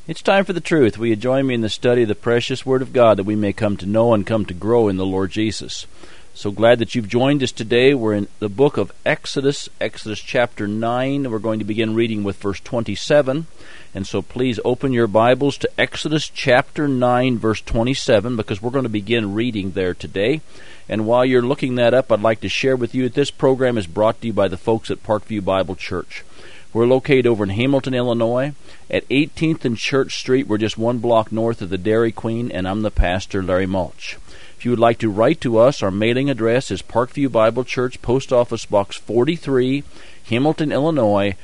It's time for the truth. Will you join me in the study of the precious Word of God that we may come to know and come to grow in the Lord Jesus? So glad that you've joined us today. We're in the book of Exodus, Exodus chapter 9. We're going to begin reading with verse 27. And so please open your Bibles to Exodus chapter 9, verse 27, because we're going to begin reading there today. And while you're looking that up, I'd like to share with you that this program is brought to you by the folks at Parkview Bible Church. We're located over in Hamilton, Illinois, at 18th and Church Street. We're just one block north of the Dairy Queen, and I'm the pastor, Larry Mulch. If you would like to write to us, our mailing address is Parkview Bible Church, Post Office Box 43, Hamilton, Illinois,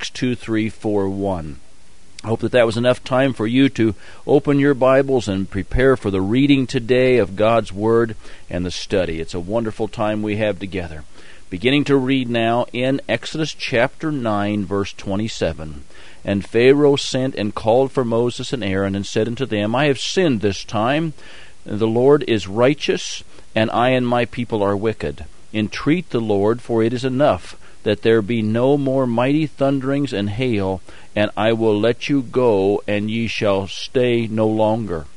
62341. I hope that was enough time for you to open your Bibles and prepare for the reading today of God's Word and the study. It's a wonderful time we have together. Beginning to read now in Exodus chapter 9, verse 27. And Pharaoh sent and called for Moses and Aaron and said unto them, I have sinned this time. The Lord is righteous, and I and my people are wicked. Entreat the Lord, for it is enough that there be no more mighty thunderings and hail, and I will let you go, and ye shall stay no longer.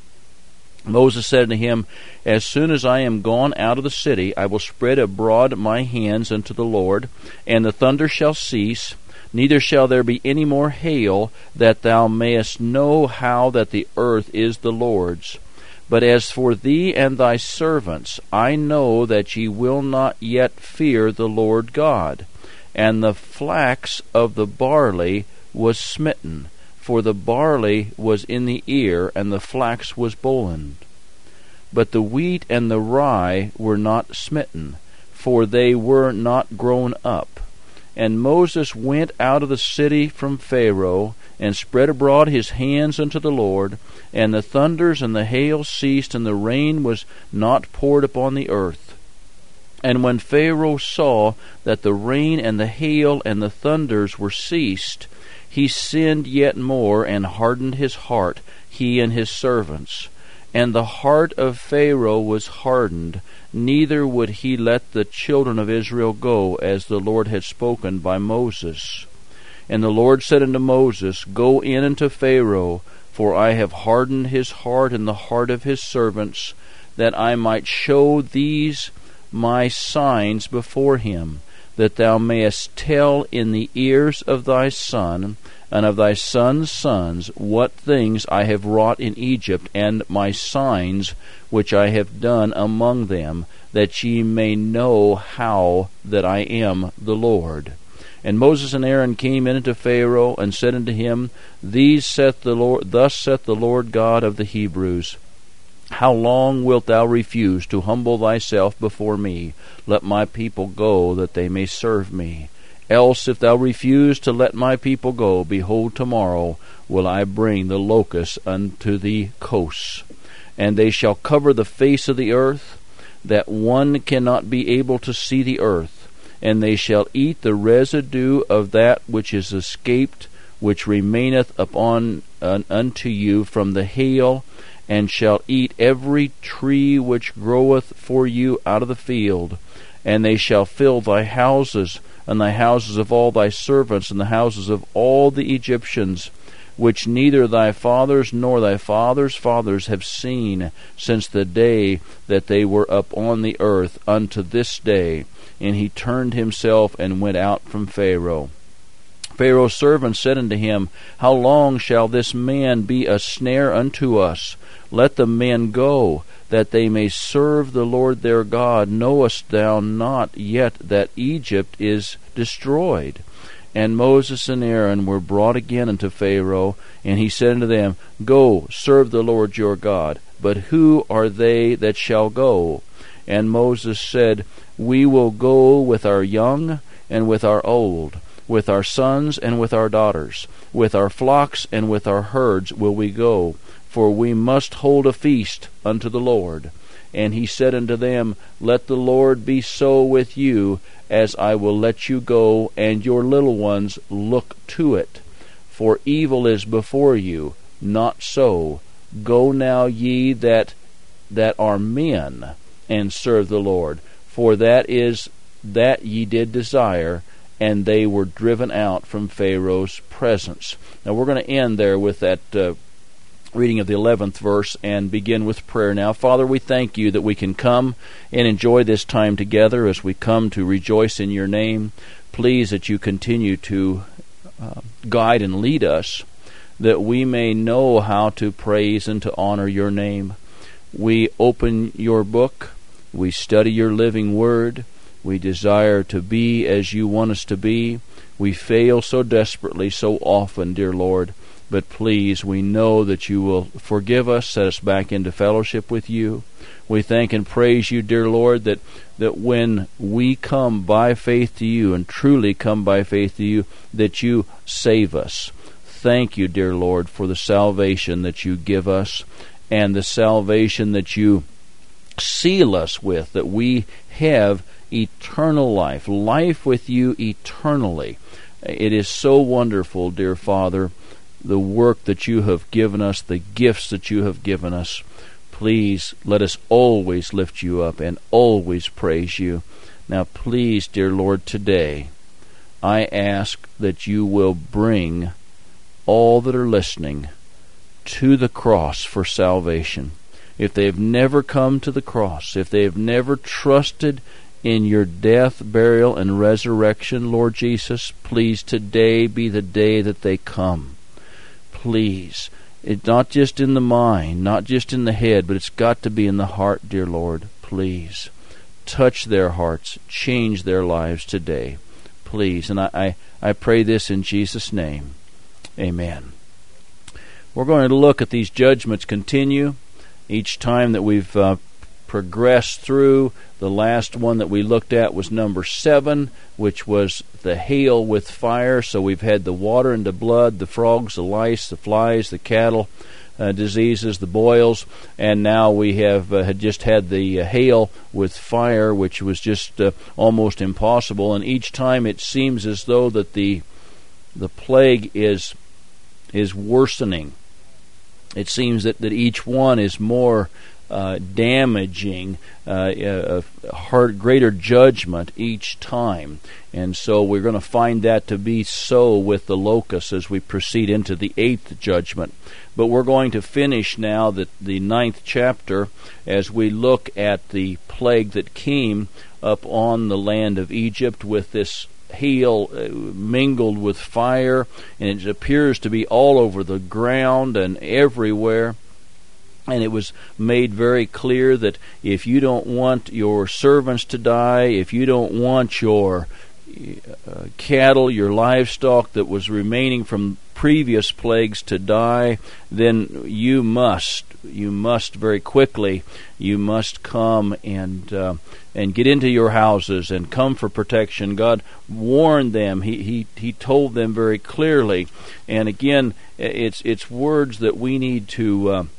Moses said unto him, As soon as I am gone out of the city, I will spread abroad my hands unto the Lord, and the thunder shall cease, neither shall there be any more hail, that thou mayest know how that the earth is the Lord's. But as for thee and thy servants, I know that ye will not yet fear the Lord God. And the flax of the barley was smitten, for the barley was in the ear, and the flax was bollened. But the wheat and the rye were not smitten, for they were not grown up. And Moses went out of the city from Pharaoh, and spread abroad his hands unto the Lord, and the thunders and the hail ceased, and the rain was not poured upon the earth. And when Pharaoh saw that the rain and the hail and the thunders were ceased, he sinned yet more, and hardened his heart, he and his servants. And the heart of Pharaoh was hardened, neither would he let the children of Israel go, as the Lord had spoken by Moses. And the Lord said unto Moses, Go in unto Pharaoh, for I have hardened his heart and the heart of his servants, that I might show these my signs before him, that thou mayest tell in the ears of thy son and of thy son's sons what things I have wrought in Egypt, and my signs which I have done among them, that ye may know how that I am the Lord. And Moses and Aaron came in unto Pharaoh, and said unto him, Thus saith the Lord God of the Hebrews, How long wilt thou refuse to humble thyself before me? Let my people go, that they may serve me. Else, if thou refuse to let my people go, behold, tomorrow will I bring the locusts unto the coasts, and they shall cover the face of the earth, that one cannot be able to see the earth. And they shall eat the residue of that which is escaped, which remaineth upon unto you from the hail, and shall eat every tree which groweth for you out of the field. And they shall fill thy houses, and the houses of all thy servants, and the houses of all the Egyptians, which neither thy fathers nor thy fathers' fathers have seen, since the day that they were upon the earth unto this day. And he turned himself and went out from Pharaoh. Pharaoh's servants said unto him, How long shall this man be a snare unto us? Let the men go, that they may serve the Lord their God. Knowest thou not yet that Egypt is destroyed? And Moses and Aaron were brought again unto Pharaoh, and he said unto them, Go, serve the Lord your God. But who are they that shall go? And Moses said, We will go with our young and with our old, with our sons and with our daughters, with our flocks and with our herds will we go, for we must hold a feast unto the Lord. And he said unto them, Let the Lord be so with you, as I will let you go, and your little ones look to it. For evil is before you, not so. Go now ye that are men, and serve the Lord. For that is that ye did desire, and they were driven out from Pharaoh's presence. Now we're going to end there with that reading of the 11th verse and begin with prayer now. Father, we thank you that we can come and enjoy this time together as we come to rejoice in your name. Please that you continue to guide and lead us, that we may know how to praise and to honor your name. We open your book, we study your living word, we desire to be as you want us to be. We fail so desperately, so often, dear Lord, but please, we know that you will forgive us, set us back into fellowship with you. We thank and praise you, dear Lord, that when we come by faith to you and truly come by faith to you, that you save us. Thank you, dear Lord, for the salvation that you give us and the salvation that you seal us with, that we have eternal life, life with you eternally. It is so wonderful, dear Father, the work that you have given us, the gifts that you have given us. Please let us always lift you up and always praise you. Now please, dear Lord, today I ask that you will bring all that are listening to the cross for salvation. If they have never come to the cross, if they have never trusted in your death, burial, and resurrection, Lord Jesus, please today be the day that they come. Please, it's not just in the mind, not just in the head, but it's got to be in the heart, dear Lord. Please, touch their hearts, change their lives today. Please, and I pray this in Jesus' name. Amen. We're going to look at these judgments continue. Each time that we've progressed through, the last one that we looked at was number 7, which was the hail with fire. So we've had the water and the blood, the frogs, the lice, the flies, the cattle diseases, the boils, and now we have had just had the hail with fire, which was just almost impossible. And each time it seems as though that the plague is worsening. It seems that each one is more damaging, greater judgment each time. And so we're going to find that to be so with the locusts as we proceed into the 8th judgment. But we're going to finish now the 9th chapter as we look at the plague that came up on the land of Egypt with this hail mingled with fire, and it appears to be all over the ground and everywhere. And it was made very clear that if you don't want your servants to die, if you don't want your cattle, your livestock that was remaining from previous plagues to die, then you must very quickly, you must come and get into your houses and come for protection. God warned them. He told them very clearly. And again, it's words that we need to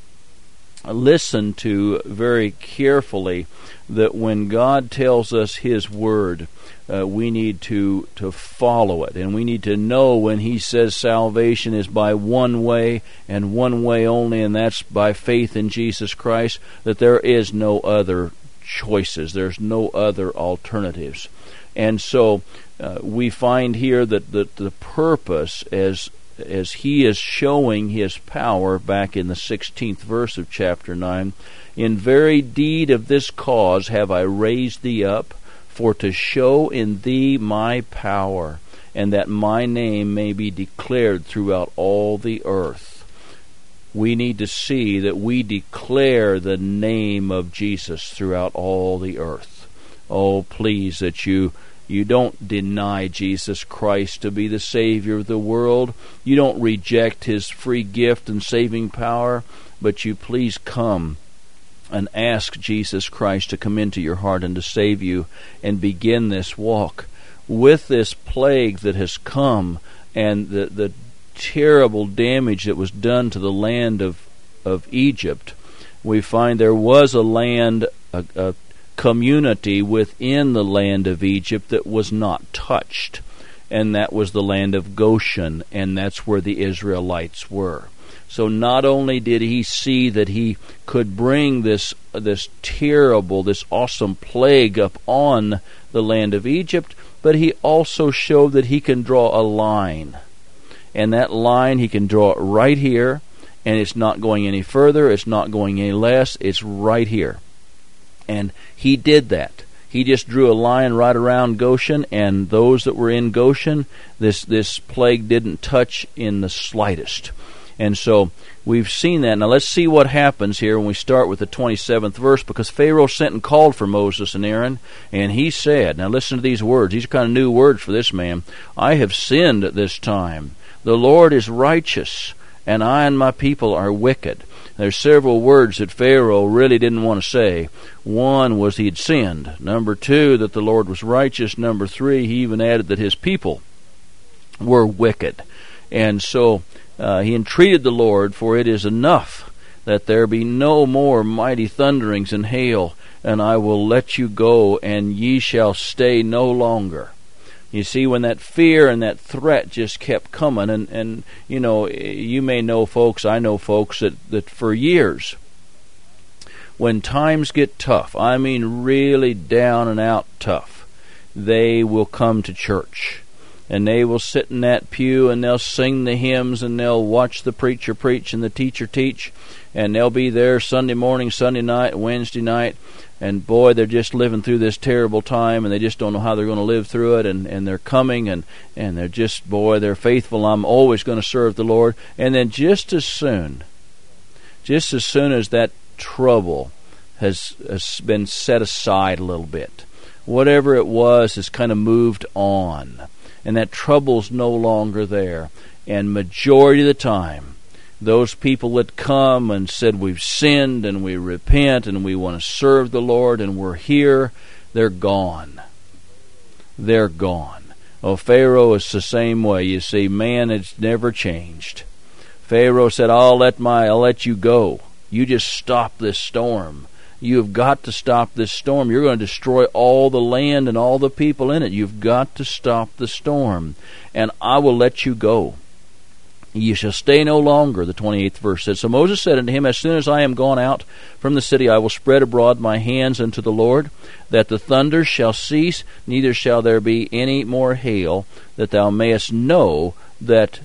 listen to very carefully, that when God tells us His Word, we need to follow it. And we need to know when He says salvation is by one way and one way only, and that's by faith in Jesus Christ, that there is no other choices. There's no other alternatives. And so we find here that the purpose, as He is showing His power back in the 16th verse of chapter 9, in very deed of this cause have I raised thee up, for to show in thee my power, and that my name may be declared throughout all the earth. We need to see that we declare the name of Jesus throughout all the earth. Oh, please, that you don't deny Jesus Christ to be the Savior of the world. You don't reject His free gift and saving power, but you please come and ask Jesus Christ to come into your heart and to save you and begin this walk. With this plague that has come and the terrible damage that was done to the land of Egypt, we find there was a land, a community within the land of Egypt that was not touched, and that was the land of Goshen, and that's where the Israelites were. So not only did He see that He could bring this terrible, this awesome plague up on the land of Egypt, but He also showed that He can draw a line. And that line, He can draw it right here, and it's not going any further, it's not going any less, it's right here. And he did that. He just drew a line right around Goshen, and those that were in Goshen, this plague didn't touch in the slightest. And so we've seen that. Now let's see what happens here when we start with the 27th verse, because Pharaoh sent and called for Moses and Aaron, and he said, now listen to these words. These are kind of new words for this man. I have sinned at this time. The Lord is righteous, and I and my people are wicked. There's several words that Pharaoh really didn't want to say. One was he had sinned. Number two, that the Lord was righteous. Number three, he even added that his people were wicked. And so he entreated the Lord, for it is enough that there be no more mighty thunderings and hail, and I will let you go, and ye shall stay no longer. You see, when that fear and that threat just kept coming, and you know, you may know folks, I know folks that for years, when times get tough, I mean really down and out tough, they will come to church. And they will sit in that pew, and they'll sing the hymns, and they'll watch the preacher preach and the teacher teach, and they'll be there Sunday morning, Sunday night, Wednesday night, and boy, they're just living through this terrible time, and they just don't know how they're going to live through it, and they're coming, and they're just, boy, they're faithful. I'm always going to serve the Lord. And then just as soon as that trouble has been set aside a little bit, whatever it was has kind of moved on, and that trouble's no longer there. And majority of the time, those people that come and said we've sinned and we repent and we want to serve the Lord and we're here, they're gone. They're gone. Oh, Pharaoh is the same way. You see, man, it's never changed. Pharaoh said, I'll let you go. You just stop this storm. You have got to stop this storm. You're going to destroy all the land and all the people in it. You've got to stop the storm, and I will let you go. You shall stay no longer, the 28th verse says. So Moses said unto him, as soon as I am gone out from the city, I will spread abroad my hands unto the Lord, that the thunders shall cease, neither shall there be any more hail, that thou mayest know that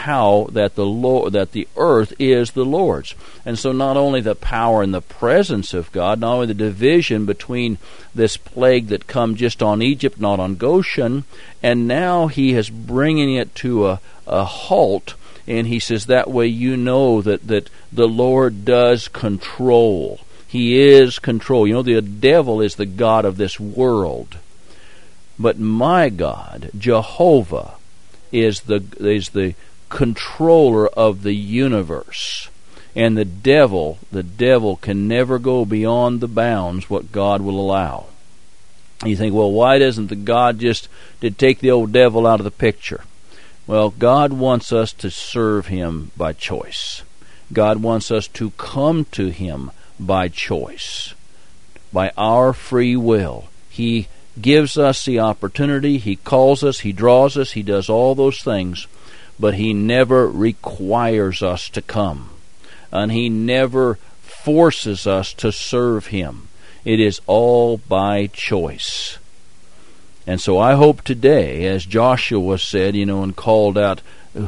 the earth is the Lord's. And so not only the power and the presence of God, not only the division between this plague that come just on Egypt, not on Goshen, and now he is bringing it to a halt, and he says that way you know that the Lord does control. He is control. You know, the devil is the god of this world, but my God, Jehovah, is the controller of the universe. And the devil can never go beyond the bounds what God will allow. You think, well, why doesn't the God just take the old devil out of the picture? Well, God wants us to serve him by choice. God wants us to come to him by choice, by our free will. He gives us the opportunity. He calls us. He draws us. He does all those things. But he never requires us to come. And he never forces us to serve him. It is all by choice. And so I hope today, as Joshua said, and called out,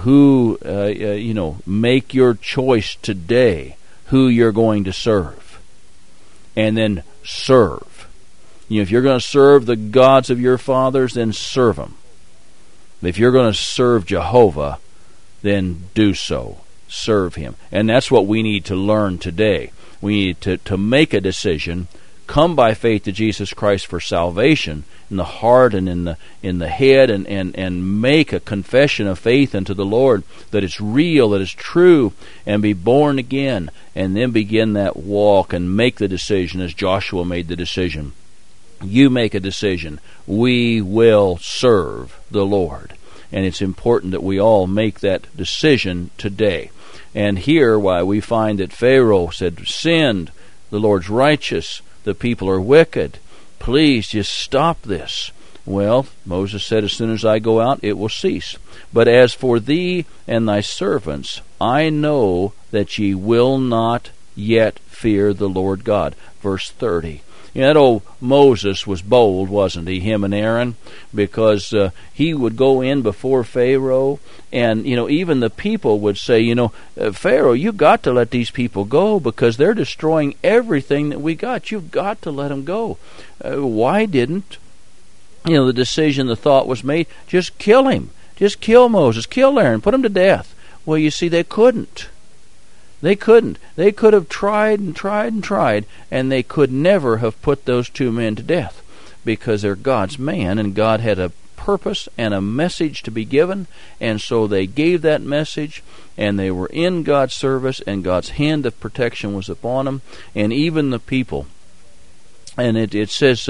make your choice today who you're going to serve. And then serve. If you're going to serve the gods of your fathers, then serve them. If you're going to serve Jehovah, then do so. Serve him. And that's what we need to learn today. We need to make a decision, come by faith to Jesus Christ for salvation in the heart and in the head, and make a confession of faith unto the Lord that it's real, that it's true, and be born again, and then begin that walk and make the decision as Joshua made the decision. You make a decision. We will serve the Lord. And it's important that we all make that decision today. And here, why we find that Pharaoh said, sinned, the Lord's righteous, the people are wicked. Please just stop this. Well, Moses said, as soon as I go out, it will cease. But as for thee and thy servants, I know that ye will not yet fear the Lord God. Verse 30. You know, that old Moses was bold, wasn't he, him and Aaron? Because he would go in before Pharaoh, and, even the people would say, Pharaoh, you got to let these people go because they're destroying everything that we got. You've got to let them go. Why didn't, the decision, the thought was made, just kill him. Just kill Moses, kill Aaron, put him to death. Well, you see, they couldn't. They couldn't. They could have tried and tried and tried, and they could never have put those two men to death because they're God's man, and God had a purpose and a message to be given, and so they gave that message, and they were in God's service, and God's hand of protection was upon them, and even the people. And it says,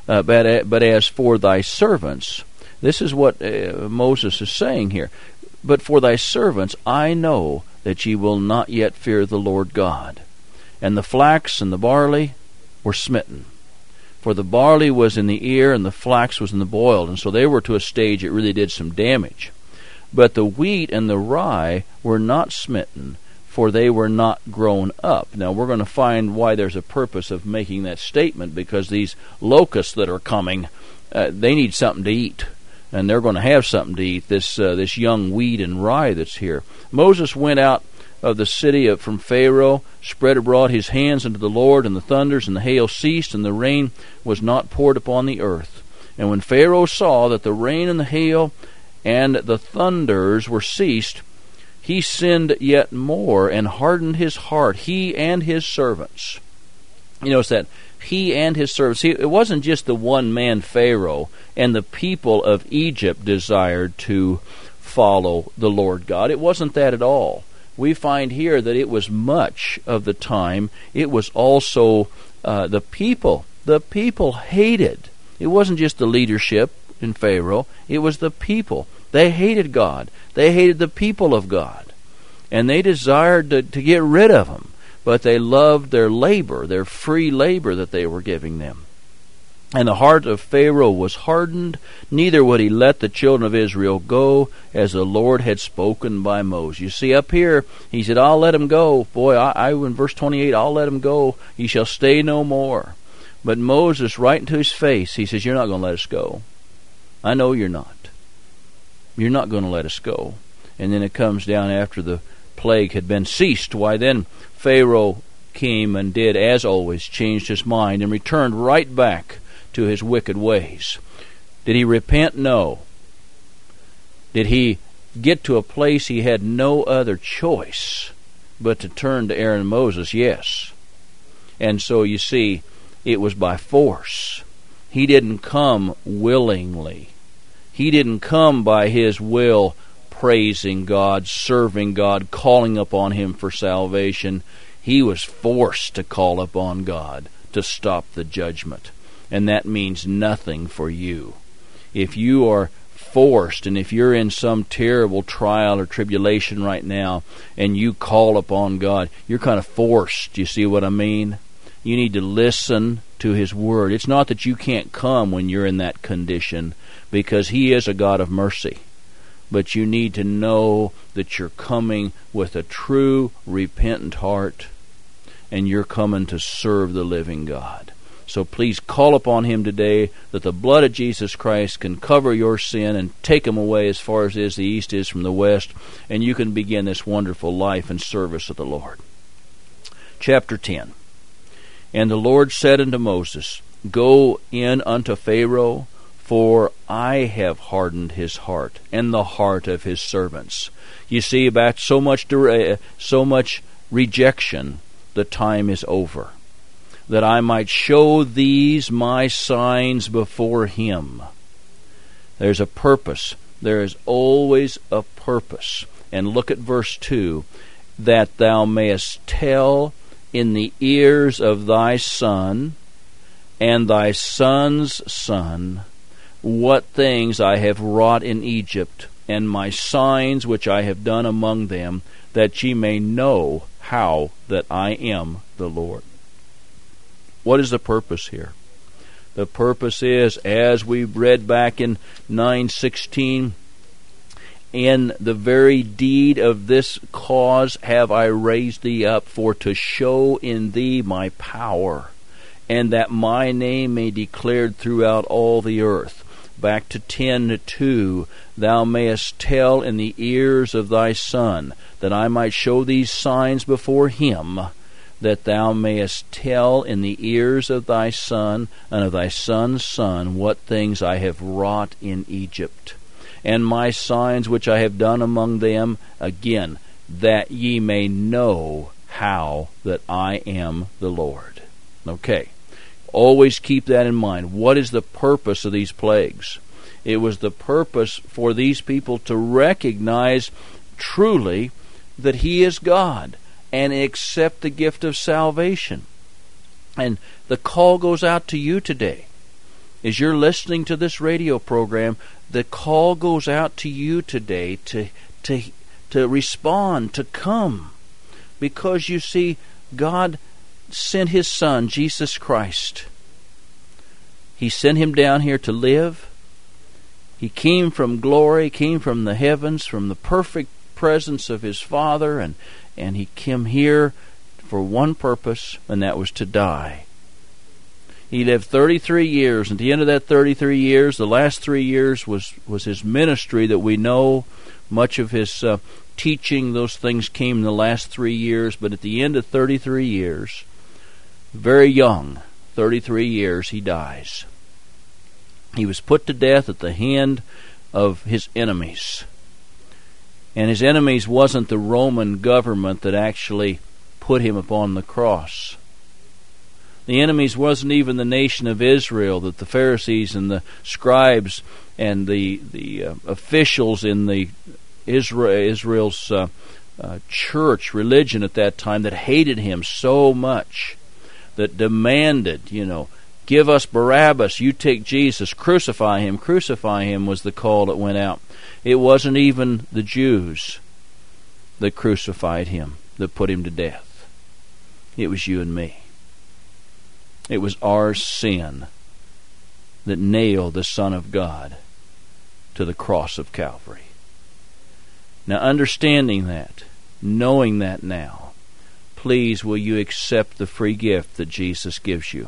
but as for thy servants, this is what Moses is saying here, but for thy servants I know that ye will not yet fear the Lord God. And the flax and the barley were smitten. For the barley was in the ear, and the flax was in the boil, and so they were to a stage it really did some damage. But the wheat and the rye were not smitten, for they were not grown up. Now we're going to find why there's a purpose of making that statement, because these locusts that are coming, they need something to eat. And they're going to have something to eat, this young wheat and rye that's here. Moses went out of the city from Pharaoh, spread abroad his hands unto the Lord, and the thunders and the hail ceased, and the rain was not poured upon the earth. And when Pharaoh saw that the rain and the hail and the thunders were ceased, he sinned yet more, and hardened his heart, he and his servants. It's that he and his servants. It wasn't just the one-man Pharaoh and the people of Egypt desired to follow the Lord God. It wasn't that at all. We find here that it was much of the time. It was also the people. The people hated. It wasn't just the leadership in Pharaoh. It was the people. They hated God. They hated the people of God. And they desired to get rid of them. But they loved their labor, their free labor that they were giving them. And the heart of Pharaoh was hardened, neither would he let the children of Israel go, as the Lord had spoken by Moses. You see, up here, he said, I'll let him go. Boy, in verse 28, I'll let him go. He shall stay no more. But Moses, right into his face, he says, you're not going to let us go. I know you're not. You're not going to let us go. And then it comes down after the plague had been ceased. Why then Pharaoh came and did, as always, changed his mind and returned right back to his wicked ways. Did he repent? No. Did he get to a place he had no other choice but to turn to Aaron and Moses? Yes. And so you see, it was by force. He didn't come willingly. He didn't come by his will, praising God, serving God, calling upon him for salvation. He was forced to call upon God to stop the judgment. And that means nothing for you. If you are forced, and if you're in some terrible trial or tribulation right now, and you call upon God, you're kind of forced. You see what I mean? You need to listen to His Word. It's not that you can't come when you're in that condition, because He is a God of mercy. But you need to know that you're coming with a true, repentant heart, and you're coming to serve the living God. So please call upon Him today, that the blood of Jesus Christ can cover your sin and take them away as far as the east is from the west, and you can begin this wonderful life and service of the Lord. Chapter 10. And the Lord said unto Moses, Go in unto Pharaoh, for I have hardened his heart, and the heart of his servants. You see, about so much rejection, the time is over, that I might show these my signs before him. There's a purpose. There is always a purpose. And look at verse 2, that thou mayest tell in the ears of thy son and thy son's son what things I have wrought in Egypt, and my signs which I have done among them, that ye may know how that I am the Lord. What is the purpose here? The purpose is, as we read back in 9:16, in the very deed of this cause have I raised thee up, for to show in thee my power, and that my name may be declared throughout all the earth. Back to 10:2, thou mayest tell in the ears of thy son, that I might show these signs before him, that thou mayest tell in the ears of thy son and of thy son's son what things I have wrought in Egypt, and my signs which I have done among them, again, that ye may know how that I am the Lord. Okay. Always keep that in mind. What is the purpose of these plagues? It was the purpose for these people to recognize truly that He is God and accept the gift of salvation. And the call goes out to you today. As you're listening to this radio program, the call goes out to you today to respond, to come. Because you see, God sent His Son, Jesus Christ. He sent Him down here to live. He came from glory, came from the heavens, from the perfect presence of His Father, and He came here for one purpose, and that was to die. He lived 33 years, and at the end of that 33 years, the last 3 years was His ministry that we know. Much of His teaching, those things came in the last 3 years, but at the end of 33 years, very young, 33 years, He dies. He was put to death at the hand of His enemies. And His enemies wasn't the Roman government that actually put Him upon the cross. The enemies wasn't even the nation of Israel that the Pharisees and the scribes and the officials in the Israel's church religion at that time that hated Him so much, that demanded, give us Barabbas, you take Jesus, crucify him was the call that went out. It wasn't even the Jews that crucified Him, that put Him to death. It was you and me. It was our sin that nailed the Son of God to the cross of Calvary. Now, understanding that, knowing that now, please will you accept the free gift that Jesus gives you.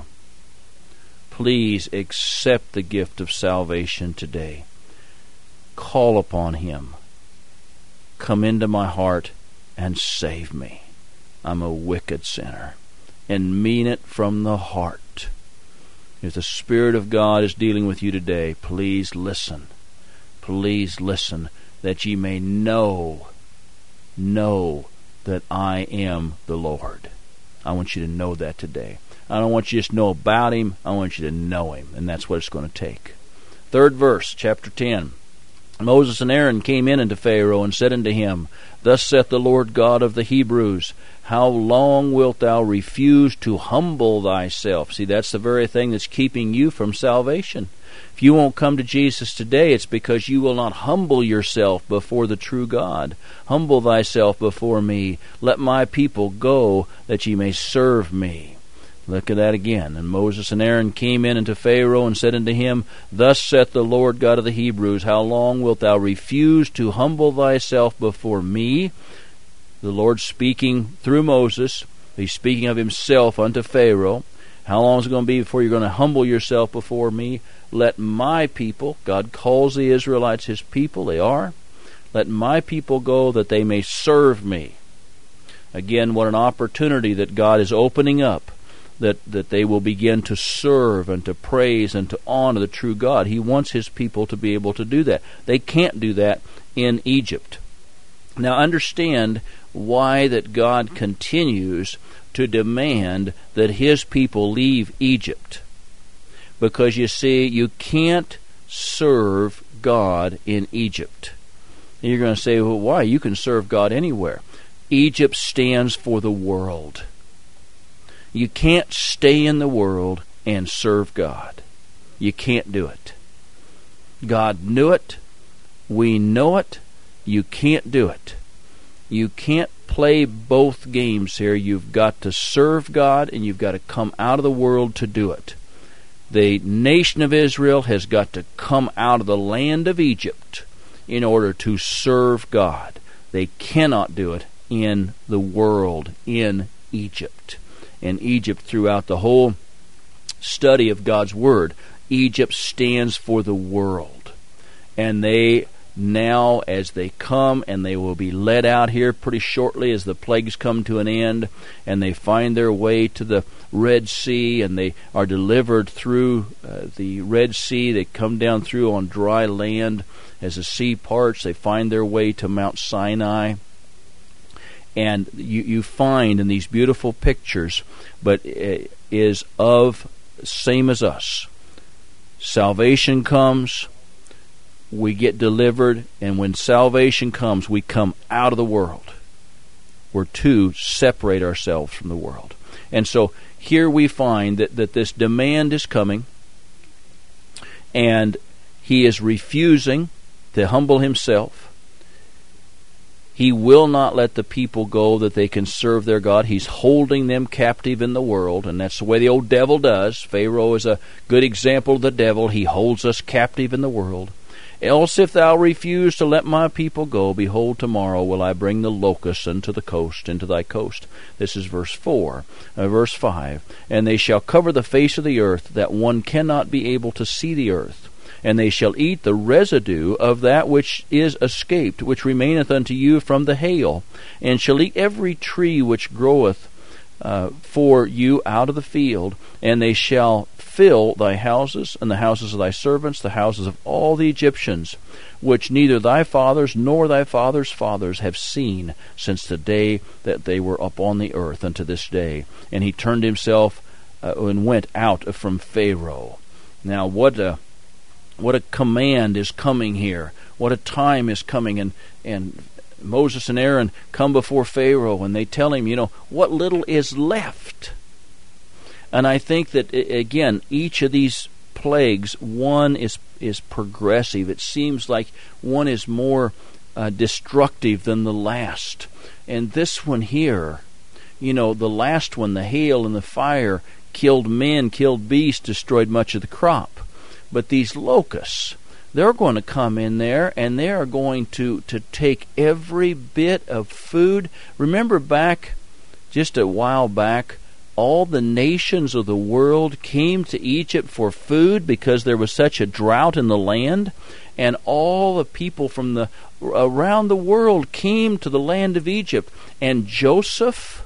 Please accept the gift of salvation today. Call upon Him. Come into my heart and save me. I'm a wicked sinner. And mean it from the heart. If the Spirit of God is dealing with you today, please listen. Please listen, that ye may know that I am the Lord. I want you to know that today. I don't want you to just know about Him. I want you to know Him, and that's what it's going to take. Third verse, chapter 10. Moses and Aaron came in unto Pharaoh and said unto him, Thus saith the Lord God of the Hebrews, How long wilt thou refuse to humble thyself? See, that's the very thing that's keeping you from salvation. If you won't come to Jesus today, it's because you will not humble yourself before the true God. Humble thyself before me. Let my people go, that ye may serve me. Look at that again. And Moses and Aaron came in unto Pharaoh and said unto him, Thus saith the Lord God of the Hebrews, How long wilt thou refuse to humble thyself before me? The Lord speaking through Moses. He's speaking of Himself unto Pharaoh. How long is it going to be before you're going to humble yourself before me? Let my people, God calls the Israelites His people, they are. Let my people go, that they may serve me. Again, what an opportunity that God is opening up, that they will begin to serve and to praise and to honor the true God. He wants His people to be able to do that. They can't do that in Egypt. Now understand why that God continues to demand that His people leave Egypt. Because you see, you can't serve God in Egypt. And you're going to say, well, why? You can serve God anywhere. Egypt stands for the world. You can't stay in the world and serve God. You can't do it. God knew it. We know it. You can't do it. You can't play both games here. You've got to serve God, and you've got to come out of the world to do it. The nation of Israel has got to come out of the land of Egypt in order to serve God. They cannot do it in the world, in Egypt. And Egypt, throughout the whole study of God's Word, Egypt stands for the world. And they now, as they come, and they will be led out here pretty shortly as the plagues come to an end, and they find their way to the Red Sea, and they are delivered through the Red Sea. They come down through on dry land. As the sea parts, they find their way to Mount Sinai. And you find in these beautiful pictures, but is of same as us. Salvation comes, we get delivered, and when salvation comes, we come out of the world. We're to separate ourselves from the world. And so here we find that this demand is coming, and he is refusing to humble himself. He will not let the people go that they can serve their God. He's holding them captive in the world, and that's the way the old devil does. Pharaoh is a good example of the devil. He holds us captive in the world. Else if thou refuse to let my people go, behold, tomorrow will I bring the locusts into thy coast. This is verse 4. Verse 5. And they shall cover the face of the earth, that one cannot be able to see the earth. And they shall eat the residue of that which is escaped, which remaineth unto you from the hail, and shall eat every tree which groweth for you out of the field, and they shall fill thy houses, and the houses of thy servants, the houses of all the Egyptians, which neither thy fathers nor thy fathers' fathers have seen since the day that they were upon the earth unto this day. And he turned himself and went out from Pharaoh. Now what a command is coming here. What a time is coming. And Moses and Aaron come before Pharaoh, and they tell him, what little is left. And I think that, again, each of these plagues, one is progressive. It seems like one is more destructive than the last. And this one here, the last one, the hail and the fire, killed men, killed beasts, destroyed much of the crop. But these locusts, they're going to come in there, and they are going to take every bit of food. Remember back, just a while back, all the nations of the world came to Egypt for food because there was such a drought in the land, and all the people from around the world came to the land of Egypt. And Joseph,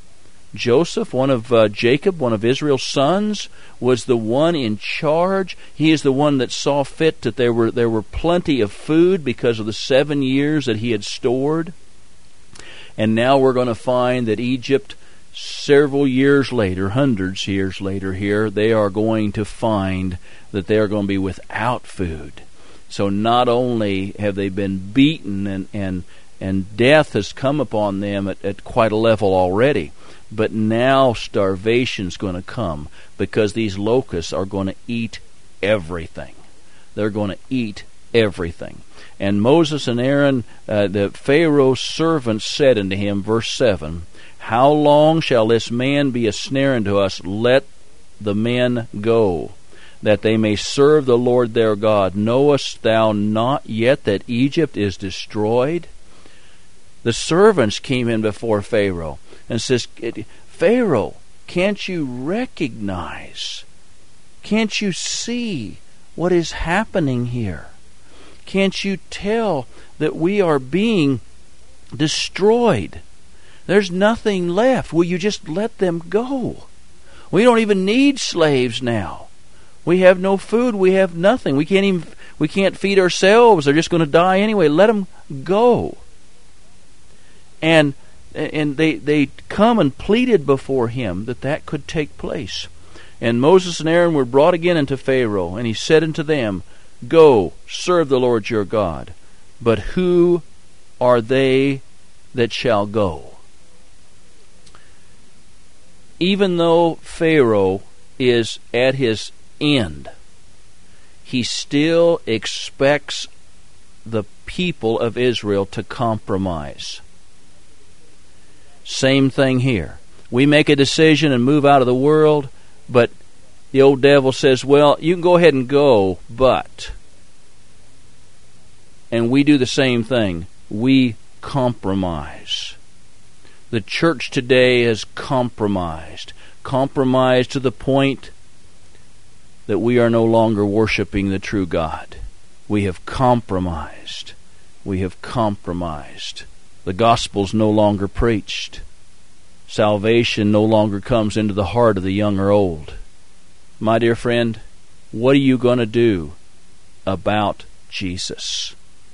one of Jacob, one of Israel's sons, was the one in charge. He is the one that saw fit that there were plenty of food because of the 7 years that he had stored. And now we're going to find that Egypt, several years later, hundreds of years later here, they are going to find that they are going to be without food. So not only have they been beaten and death has come upon them at quite a level already, but now starvation's going to come because these locusts are going to eat everything. They're going to eat everything. And Moses and Aaron, the Pharaoh's servants, said unto him, verse 7, How long shall this man be a snare unto us? Let the men go, that they may serve the Lord their God. Knowest thou not yet that Egypt is destroyed? The servants came in before Pharaoh and says, Pharaoh, can't you recognize? Can't you see what is happening here? Can't you tell that we are being destroyed? There's nothing left. Will you just let them go? We don't even need slaves now. We have no food. We have nothing. We can't feed ourselves. They're just going to die anyway. Let them go. And they come and pleaded before him that could take place. And Moses and Aaron were brought again unto Pharaoh, and he said unto them, Go, serve the Lord your God. But who are they that shall go? Even though Pharaoh is at his end, he still expects the people of Israel to compromise. Same thing here. We make a decision and move out of the world, but the old devil says, well, you can go ahead and go, but... And we do the same thing. We compromise. The church today is compromised to the point that we are no longer worshiping the true God. We have compromised. We have compromised. The gospel's no longer preached. Salvation no longer comes into the heart of the young or old. My dear friend, what are you going to do about Jesus?